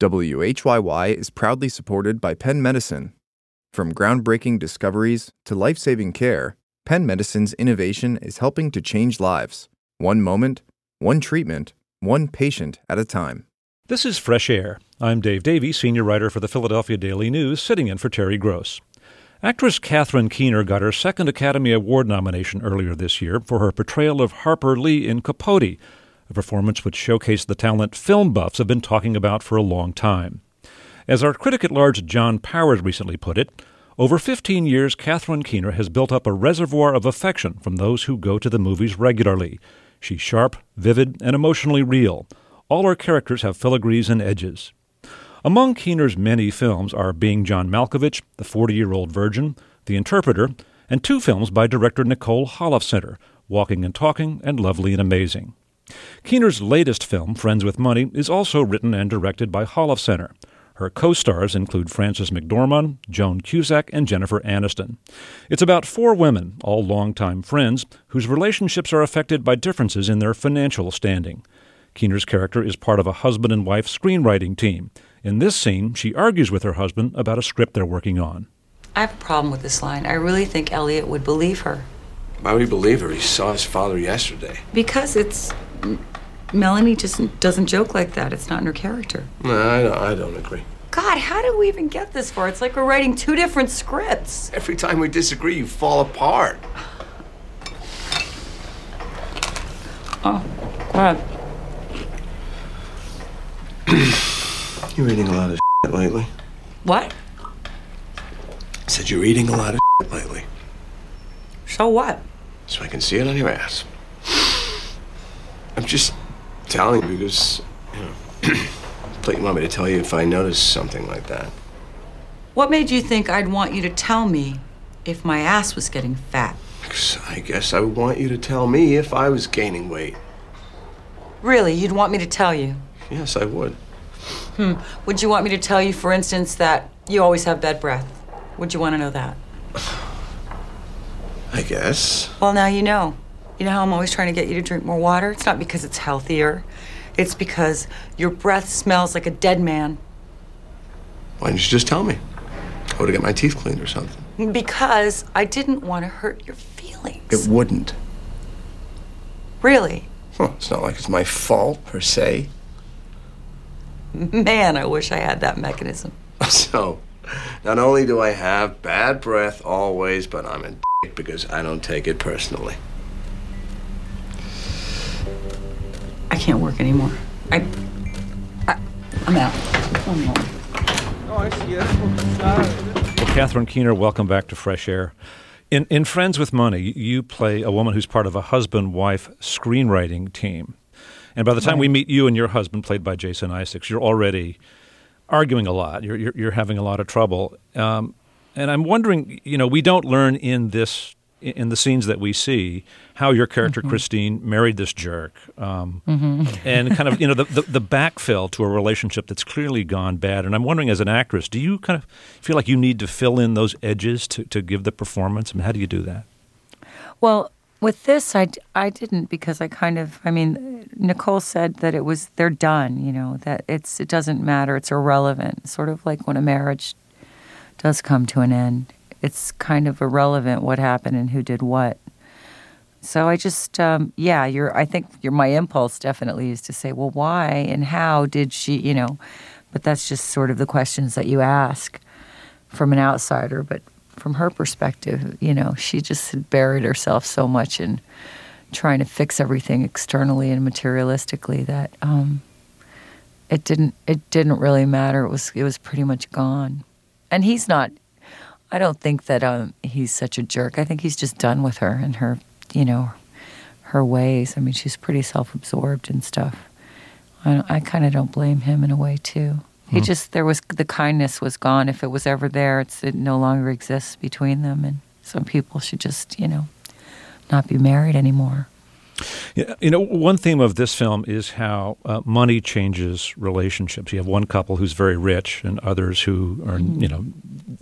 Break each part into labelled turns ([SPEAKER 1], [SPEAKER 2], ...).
[SPEAKER 1] WHYY is proudly supported by Penn Medicine. From groundbreaking discoveries to life-saving care, Penn Medicine's innovation is helping to change lives. One moment, one treatment, one patient at a time.
[SPEAKER 2] This is Fresh Air. I'm Dave Davey, senior writer for the Philadelphia Daily News, sitting in for Terry Gross. Actress Catherine Keener got her second Academy Award nomination earlier this year for her portrayal of Harper Lee in Capote, a performance which showcased the talent film buffs have been talking about for a long time. As our critic at large John Powers recently put it, over 15 years, Catherine Keener has built up a reservoir of affection from those who go to the movies regularly. She's sharp, vivid, and emotionally real. All her characters have filigrees and edges. Among Keener's many films are Being John Malkovich, The 40-Year-Old Virgin, The Interpreter, and two films by director Nicole Holofcener, Walking and Talking and Lovely and Amazing. Keener's latest film, Friends with Money, is also written and directed by Holofcener. Her co-stars include Frances McDormand, Joan Cusack, and Jennifer Aniston. It's about four women, all longtime friends, whose relationships are affected by differences in their financial standing. Keener's character is part of a husband and wife screenwriting team. In this scene, she argues with her husband about a script they're working on.
[SPEAKER 3] I have a problem with this line. I really think Elliot would believe her.
[SPEAKER 4] Why would he believe her? He saw his father yesterday.
[SPEAKER 3] Because Melanie just doesn't joke like that. It's not in her character.
[SPEAKER 4] No, I don't agree.
[SPEAKER 3] God, how did we even get this far? It's like we're writing two different scripts.
[SPEAKER 4] Every time we disagree, you fall apart.
[SPEAKER 3] Oh, God.
[SPEAKER 4] You reading a lot of shit lately?
[SPEAKER 3] What?
[SPEAKER 4] I said you're reading a lot of shit lately.
[SPEAKER 3] So what?
[SPEAKER 4] So I can see it on your ass. I'm just telling you because, you want me to tell you if I notice something like that.
[SPEAKER 3] What made you think I'd want you to tell me if my ass was getting fat?
[SPEAKER 4] Because I guess I would want you to tell me if I was gaining weight.
[SPEAKER 3] Really? You'd want me to tell you?
[SPEAKER 4] Yes, I would.
[SPEAKER 3] Would you want me to tell you, for instance, that you always have bad breath? Would you want to know that?
[SPEAKER 4] I guess.
[SPEAKER 3] Well, now you know. You know how I'm always trying to get you to drink more water? It's not because it's healthier. It's because your breath smells like a dead man.
[SPEAKER 4] Why didn't you just tell me? I would have got my teeth cleaned or something.
[SPEAKER 3] Because I didn't want to hurt your feelings.
[SPEAKER 4] It wouldn't.
[SPEAKER 3] Really?
[SPEAKER 4] Well, it's not like it's my fault, per se.
[SPEAKER 3] Man, I wish I had that mechanism.
[SPEAKER 4] So, not only do I have bad breath always, but I'm a dick because I don't take it personally.
[SPEAKER 3] I can't work anymore. I'm out. Oh, no.
[SPEAKER 5] Oh, I see it.
[SPEAKER 2] Well, Catherine Keener, welcome back to Fresh Air. In Friends with Money, you play a woman who's part of a husband-wife screenwriting team. And by the time we meet you and your husband, played by Jason Isaacs, you're already arguing a lot. You're having a lot of trouble. And I'm wondering, we don't learn in the scenes that we see how your character, Christine, married this jerk. And kind of, the backfill to a relationship that's clearly gone bad. And I'm wondering, as an actress, do you kind of feel like you need to fill in those edges to give the performance? I mean, how do you do that?
[SPEAKER 6] Well, with this, I didn't, because Nicole said that they're done, that it doesn't matter, it's irrelevant. Sort of like when a marriage does come to an end, it's kind of irrelevant what happened and who did what. So I just, I think my impulse definitely is to say, well, why and how did she, but that's just sort of the questions that you ask from an outsider. But from her perspective, she just had buried herself so much in trying to fix everything externally and materialistically that it didn't really matter. It was pretty much gone. And he's not. I don't think that he's such a jerk. I think he's just done with her and her, her ways. I mean, she's pretty self-absorbed and stuff. I kind of don't blame him in a way too. He just, the kindness was gone. If it was ever there, it no longer exists between them. And some people should just, not be married anymore.
[SPEAKER 2] Yeah, one theme of this film is how money changes relationships. You have one couple who's very rich and others who are,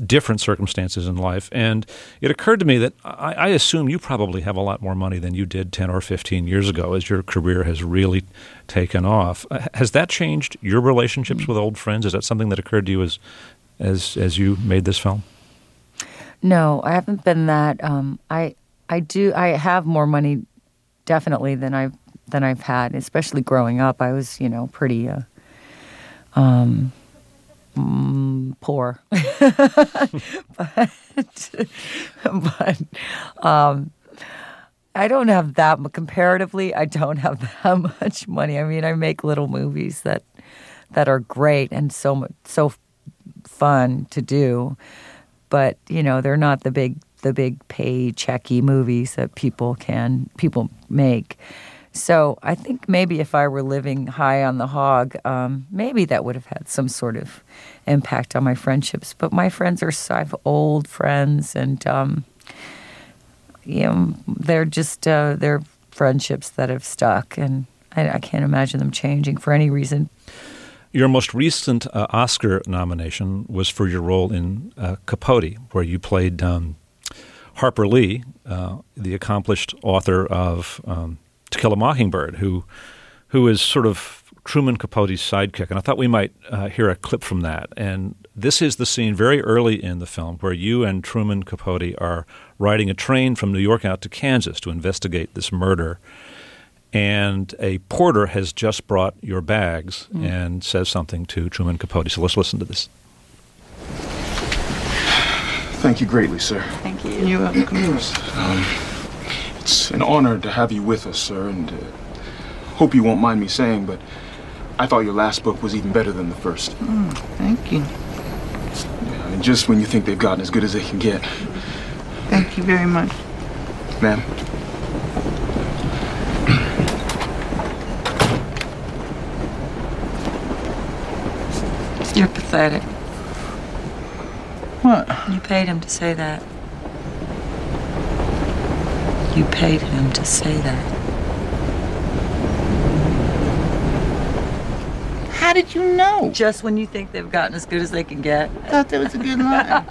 [SPEAKER 2] different circumstances in life. And it occurred to me that I assume you probably have a lot more money than you did 10 or 15 years ago as your career has really taken off. Has that changed your relationships with old friends? Is that something that occurred to you as you made this film?
[SPEAKER 6] No, I haven't been that. I have more money definitely than I've had, especially growing up. I was, pretty poor. but I don't have that, comparatively, I don't have that much money. I mean, I make little movies that are great and so fun to do, but they're not the big paychecky movies that people make. So I think maybe if I were living high on the hog, maybe that would have had some sort of impact on my friendships. But my friends I have old friends, and they're just they're friendships that have stuck, and I can't imagine them changing for any reason.
[SPEAKER 2] Your most recent Oscar nomination was for your role in Capote, where you played Harper Lee, the accomplished author of To Kill a Mockingbird, who is sort of Truman Capote's sidekick. And I thought we might hear a clip from that. And this is the scene very early in the film where you and Truman Capote are riding a train from New York out to Kansas to investigate this murder. And a porter has just brought your bags and says something to Truman Capote. So let's listen to this.
[SPEAKER 7] Thank you greatly, sir.
[SPEAKER 3] Thank you.
[SPEAKER 5] You're welcome.
[SPEAKER 7] It's an honor to have you with us, sir, and hope you won't mind me saying, but I thought your last book was even better than the first.
[SPEAKER 5] Thank you.
[SPEAKER 7] Yeah, and just when you think they've gotten as good as they can get.
[SPEAKER 5] Thank you very much.
[SPEAKER 7] Ma'am.
[SPEAKER 3] You're pathetic.
[SPEAKER 5] What?
[SPEAKER 3] You paid him to say that. You paid him to say that.
[SPEAKER 5] How did you know?
[SPEAKER 3] Just when you think they've gotten as good as they can get.
[SPEAKER 5] I thought that was a good line.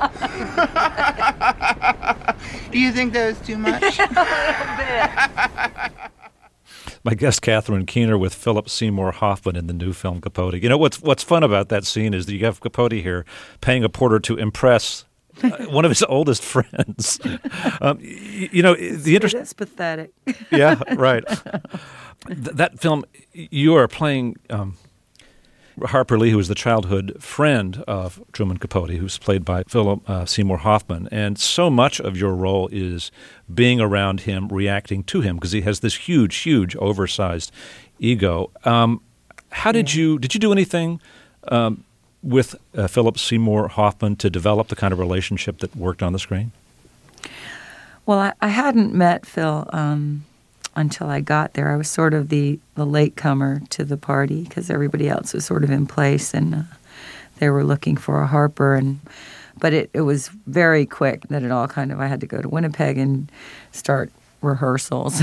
[SPEAKER 5] Do you think that was too much?
[SPEAKER 3] A little bit.
[SPEAKER 2] My guest, Catherine Keener, with Philip Seymour Hoffman in the new film Capote. You know, what's fun about that scene is that you have Capote here paying a porter to impress one of his oldest friends. The interest.
[SPEAKER 3] That's pathetic.
[SPEAKER 2] Yeah, right. That film, you are playing Harper Lee, who is the childhood friend of Truman Capote, who's played by Philip Seymour Hoffman. And so much of your role is being around him, reacting to him, because he has this huge, oversized ego. How did you do anything with Philip Seymour Hoffman to develop the kind of relationship that worked on the screen?
[SPEAKER 6] Well, I hadn't met Phil until I got there. I was sort of the latecomer to the party because everybody else was sort of in place, and they were looking for a Harper. But it was very quick that it all I had to go to Winnipeg and start rehearsals.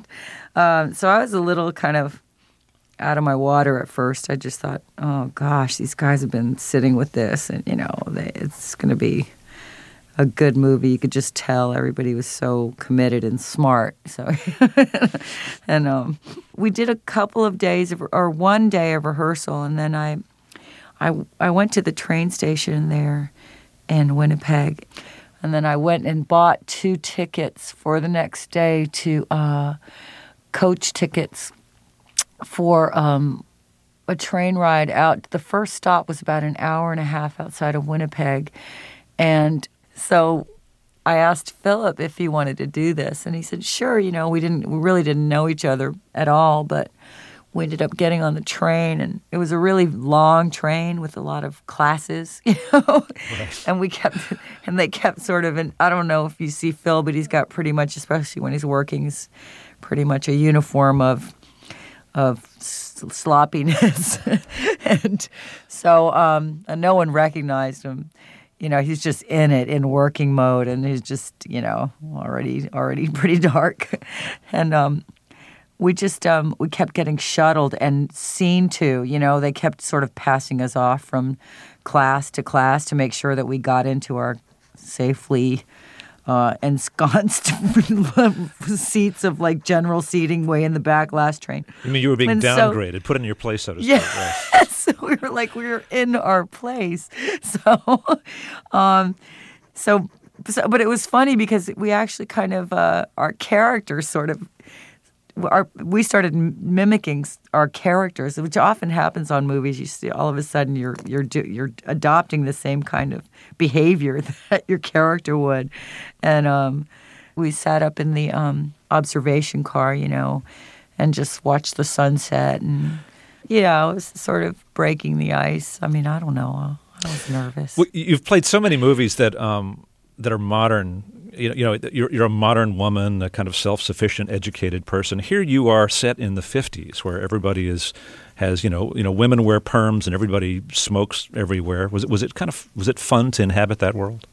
[SPEAKER 6] So I was a little kind of out of my water at first. I just thought, oh gosh, these guys have been sitting with this, and it's going to be a good movie. You could just tell everybody was so committed and smart. So, and we did a couple of days or one day of rehearsal, and then I went to the train station there in Winnipeg, and then I went and bought 2 tickets for the next day to coach tickets for a train ride out. The first stop was about an hour and a half outside of Winnipeg, and so I asked Philip if he wanted to do this, and he said, sure. We really didn't know each other at all, but we ended up getting on the train, and it was a really long train with a lot of classes, Right. And they kept sort of, and I don't know if you see Phil, but he's got pretty much, especially when he's working, he's pretty much a uniform of sloppiness. And so no one recognized him. He's just in working mode, and he's just, already pretty dark. And we just, we kept getting shuttled and seen to, they kept sort of passing us off from class to class to make sure that we got into our safely ensconced seats of like general seating way in the back last train.
[SPEAKER 2] You mean you were being
[SPEAKER 6] And so-
[SPEAKER 2] downgraded, put in your place, so to speak.
[SPEAKER 6] Yeah.
[SPEAKER 2] Right.
[SPEAKER 6] So we were in our place. So, but it was funny because we actually kind of our characters sort of we started mimicking our characters, which often happens on movies. You see, all of a sudden you're adopting the same kind of behavior that your character would, and we sat up in the observation car, and just watched the sunset, and it was sort of breaking the ice. I mean, I don't know. I was nervous.
[SPEAKER 2] Well, you've played so many movies that are modern. You're a modern woman, a kind of self-sufficient, educated person. Here you are set in the 50s, where everybody has women wear perms and everybody smokes everywhere. Was it fun to inhabit that world?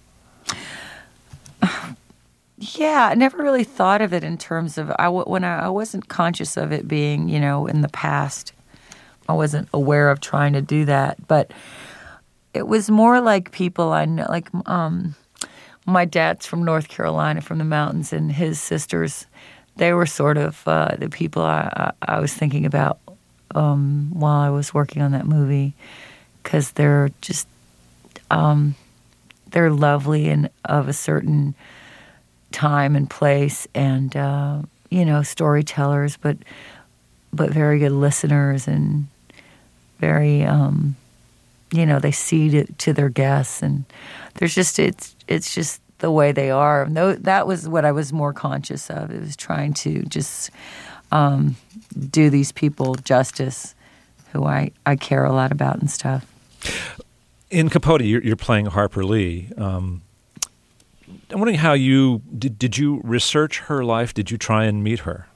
[SPEAKER 6] Yeah, I never really thought of it in terms of I wasn't conscious of it being in the past. I wasn't aware of trying to do that, but it was more like people I know, like my dad's from North Carolina, from the mountains, and his sisters, they were sort of the people I was thinking about while I was working on that movie, because they're just they're lovely and of a certain time and place, and storytellers, but very good listeners, and very they see to their guests, and there's just it's just the way they are. And that was what I was more conscious of. It was trying to just do these people justice, who I care a lot about and stuff.
[SPEAKER 2] In Capote, you're playing Harper Lee. I'm wondering how you did you research her life? Did you try and meet her?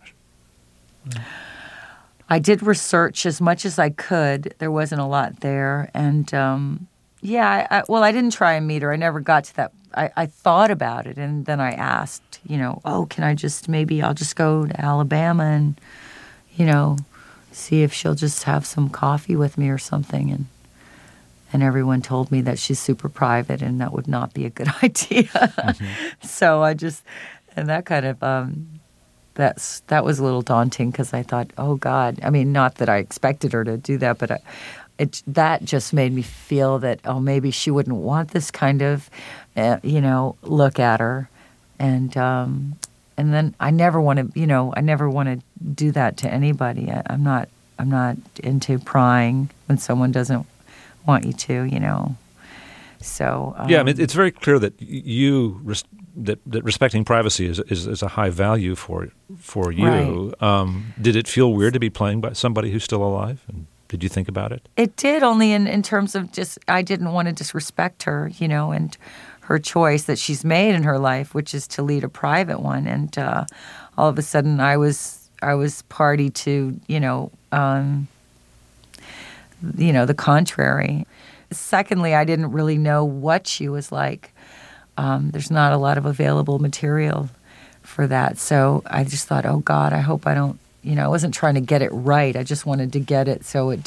[SPEAKER 6] I did research as much as I could. There wasn't a lot there, and I didn't try and meet her. I never got to that. I thought about it, and then I asked, can I'll just go to Alabama and, see if she'll just have some coffee with me or something, and everyone told me that she's super private and that would not be a good idea. Mm-hmm. So and that kind of, that was a little daunting, because I thought, oh God, I mean, not that I expected her to do that, but that just made me feel that, oh, maybe she wouldn't want this kind of, look at her. And then I never want to do that to anybody. I'm not into prying when someone doesn't want you to, So
[SPEAKER 2] it's very clear that that respecting privacy is a high value for you.
[SPEAKER 6] Right.
[SPEAKER 2] Did it feel weird to be playing by somebody who's still alive? And did you think about it?
[SPEAKER 6] It did, only in terms of just I didn't want to disrespect her, and her choice that she's made in her life, which is to lead a private one. And all of a sudden, I was party to the contrary. Secondly, I didn't really know what she was like. There's not a lot of available material for that. So I just thought, oh God, I hope I don't, I wasn't trying to get it right. I just wanted to get it so it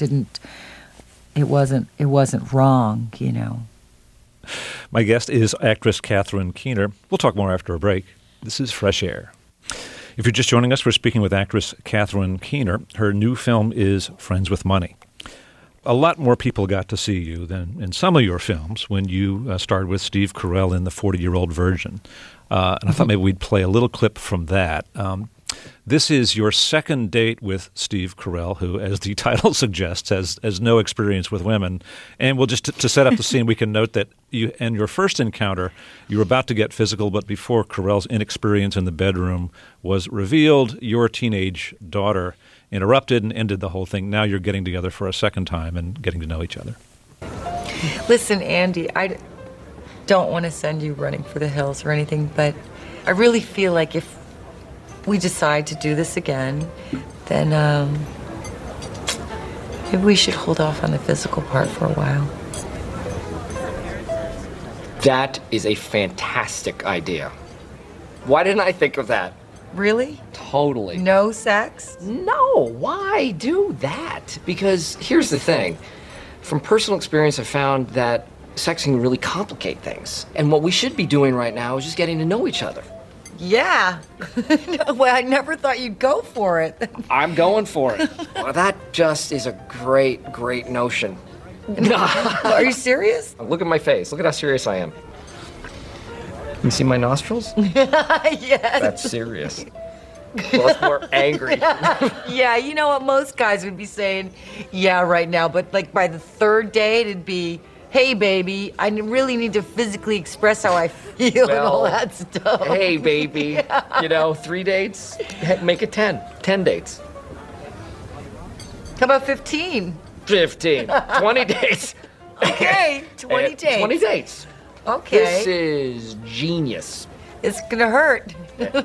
[SPEAKER 6] wasn't wrong,
[SPEAKER 2] My guest is actress Catherine Keener. We'll talk more after a break. This is Fresh Air. If you're just joining us, we're speaking with actress Catherine Keener. Her new film is Friends with Money. A lot more people got to see you than in some of your films when you starred with Steve Carell in The 40-Year-Old Virgin. And I thought maybe we'd play a little clip from that. This is your second date with Steve Carell, who, as the title suggests, has no experience with women. And we'll just, to set up the scene, we can note that you, in your first encounter, you were about to get physical, but before Carell's inexperience in the bedroom was revealed, your teenage daughter interrupted and ended the whole thing. Now you're getting together for a second time and getting to know each other.
[SPEAKER 6] Listen, Andy, I don't want to send you running for the hills or anything, but I really feel like if we decide to do this again, then maybe we should hold off on the physical part for a while.
[SPEAKER 8] That is a fantastic idea. Why didn't I think of that?
[SPEAKER 6] Really?
[SPEAKER 8] Totally.
[SPEAKER 6] No sex?
[SPEAKER 8] No, why do that? Because here's the thing. From personal experience, I found that sex can really complicate things. And what we should be doing right now is just getting to know each other.
[SPEAKER 3] Yeah. Well, I never thought you'd go for it.
[SPEAKER 8] I'm going for it. Well, that just is a great, great notion.
[SPEAKER 3] Are you serious?
[SPEAKER 8] Look at my face. Look at how serious I am. You see my nostrils?
[SPEAKER 3] Yes.
[SPEAKER 8] That's serious. Well, it's more angry.
[SPEAKER 3] Yeah, you know what most guys would be saying, yeah, right now. But like by the third date, it'd be, hey, baby, I really need to physically express how I feel and all that stuff.
[SPEAKER 8] Hey, baby.
[SPEAKER 3] Yeah.
[SPEAKER 8] You know, 3 dates, make it 10. 10 dates.
[SPEAKER 3] How about 15?
[SPEAKER 8] 15. 20 dates.
[SPEAKER 3] Okay, 20 dates.
[SPEAKER 8] 20 dates.
[SPEAKER 3] Okay.
[SPEAKER 8] This is genius.
[SPEAKER 3] It's gonna hurt.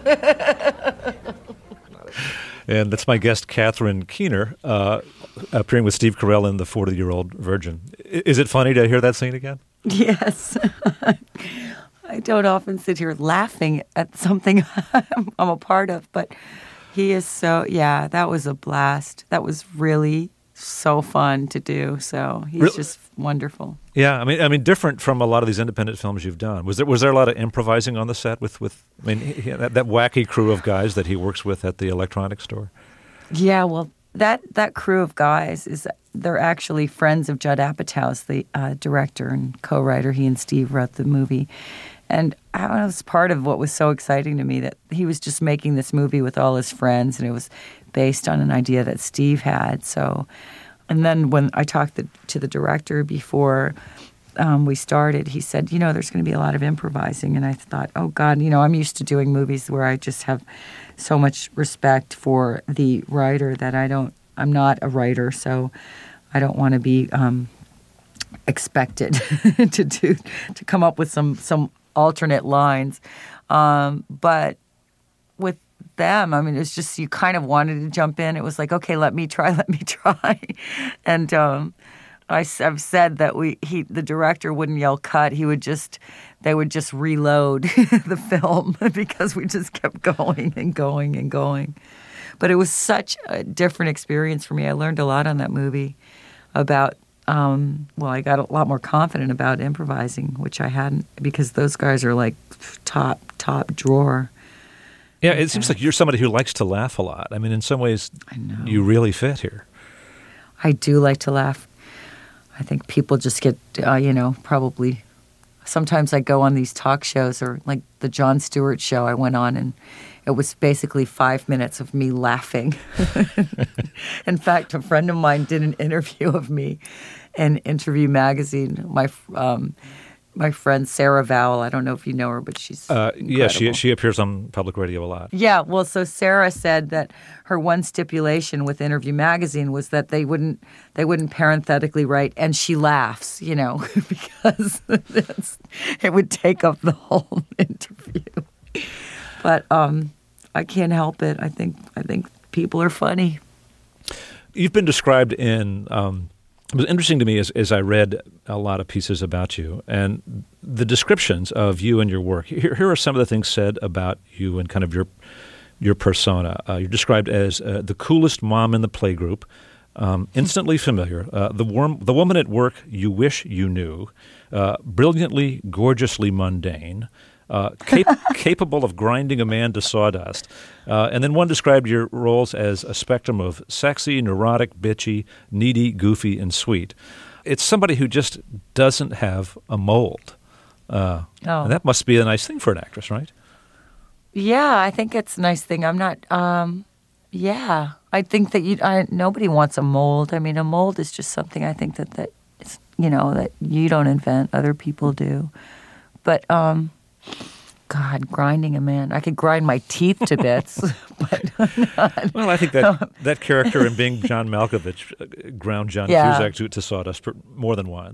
[SPEAKER 2] And that's my guest, Catherine Keener, appearing with Steve Carell in The 40-Year-Old Virgin. Is it funny to hear that scene again?
[SPEAKER 6] Yes. I don't often sit here laughing at something I'm a part of, but he is so, yeah, that was a blast. That was really so fun to do. So he's just wonderful.
[SPEAKER 2] Yeah, I mean, different from a lot of these independent films you've done. Was there a lot of improvising on the set with I mean, that wacky crew of guys that he works with at the electronics store?
[SPEAKER 6] Yeah, well, that crew of guys they're actually friends of Judd Apatow, the director and co-writer. He and Steve wrote the movie. And I don't know, it was part of what was so exciting to me that he was just making this movie with all his friends, and it was based on an idea that Steve had. So, and then when I talked to the director before we started, he said, there's going to be a lot of improvising. And I thought, oh, God, I'm used to doing movies where I just have so much respect for the writer that I'm not a writer, so I don't want to be expected to come up with some alternate lines. But with them, I mean, it was just, you kind of wanted to jump in. It was like, okay, let me try. And I've said that the director wouldn't yell cut. They would just reload the film because we just kept going and going and going. But it was such a different experience for me. I learned a lot on that movie about, I got a lot more confident about improvising, which I hadn't, because those guys are like top drawer.
[SPEAKER 2] Yeah, it seems like you're somebody who likes to laugh a lot. I mean, in some ways, you really fit here.
[SPEAKER 6] I do like to laugh. I think people just get, probably. Sometimes I go on these talk shows, or like the Jon Stewart show I went on, and it was basically 5 minutes of me laughing. In fact, a friend of mine did an interview of me in Interview Magazine. My friend Sarah Vowell, I don't know if you know her, but she's
[SPEAKER 2] yeah, she appears on public radio a lot.
[SPEAKER 6] Yeah, well, so Sarah said that her one stipulation with Interview Magazine was that they wouldn't parenthetically write, and she laughs, because it would take up the whole interview. But I can't help it. I think people are funny.
[SPEAKER 2] You've been described in. It was interesting to me as I read a lot of pieces about you and the descriptions of you and your work. Here are some of the things said about you and kind of your persona. You're described as the coolest mom in the playgroup, instantly familiar, the woman at work you wish you knew, brilliantly, gorgeously mundane, capable of grinding a man to sawdust. And then one described your roles as a spectrum of sexy, neurotic, bitchy, needy, goofy, and sweet. It's somebody who just doesn't have a mold. And that must be a nice thing for an actress, right?
[SPEAKER 6] Yeah, I think it's a nice thing. I'm not, I think that nobody wants a mold. I mean, a mold is just something I think that it's, that you don't invent, other people do. But, God, grinding a man. I could grind my teeth to bits. But
[SPEAKER 2] well, I think that character in Being John Malkovich ground John Cusack to sawdust more than once.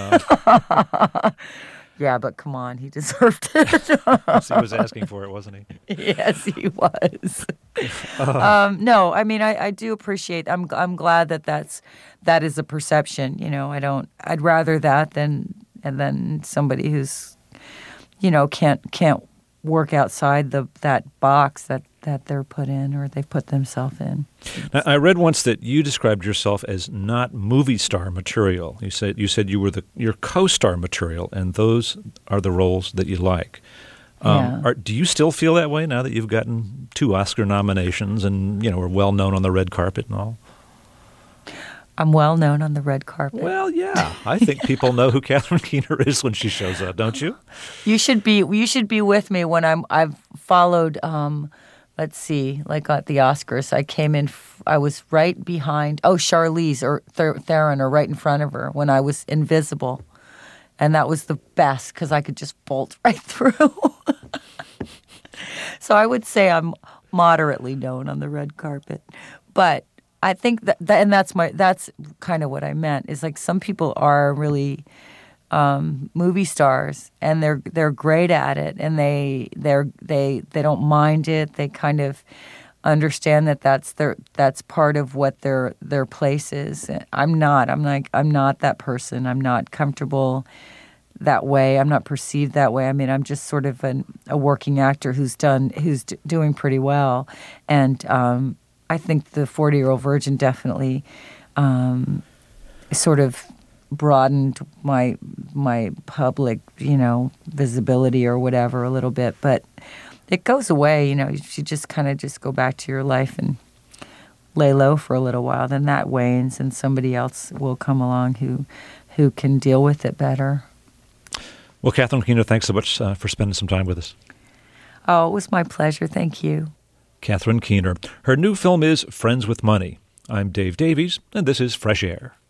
[SPEAKER 6] Yeah, but come on, he deserved it.
[SPEAKER 2] He was asking for it, wasn't he?
[SPEAKER 6] Yes, he was. No, I mean, I do appreciate. I'm glad that is a perception. I'd rather that than somebody who's, can't work outside that box that they're put in or they put themselves in.
[SPEAKER 2] Now, I read once that you described yourself as not movie star material. You said you were your co-star material, and those are the roles that you like. Do you still feel that way now that you've gotten 2 Oscar nominations and are well known on the red carpet and all?
[SPEAKER 6] I'm well known on the red carpet.
[SPEAKER 2] Well, yeah. I think people know who Catherine Keener is when she shows up, don't you?
[SPEAKER 6] You should be with me when I've followed. Let's see, like at the Oscars, I came in. I was right behind. Charlize or Theron, or right in front of her when I was invisible, and that was the best because I could just bolt right through. So I would say I'm moderately known on the red carpet, but I think and that's kind of what I meant, is like some people are really movie stars and they're great at it, and they don't mind it. They kind of understand that that's part of what their place is. I'm not that person. I'm not comfortable that way. I'm not perceived that way. I mean, I'm just sort of a working actor who's doing pretty well, and I think the 40-Year-Old Virgin definitely sort of broadened my public, visibility or whatever a little bit. But it goes away, you just kind of just go back to your life and lay low for a little while. Then that wanes and somebody else will come along who can deal with it better.
[SPEAKER 2] Well, Catherine Keener, thanks so much for spending some time with us.
[SPEAKER 6] Oh, it was my pleasure. Thank you.
[SPEAKER 2] Catherine Keener. Her new film is Friends with Money. I'm Dave Davies, and this is Fresh Air.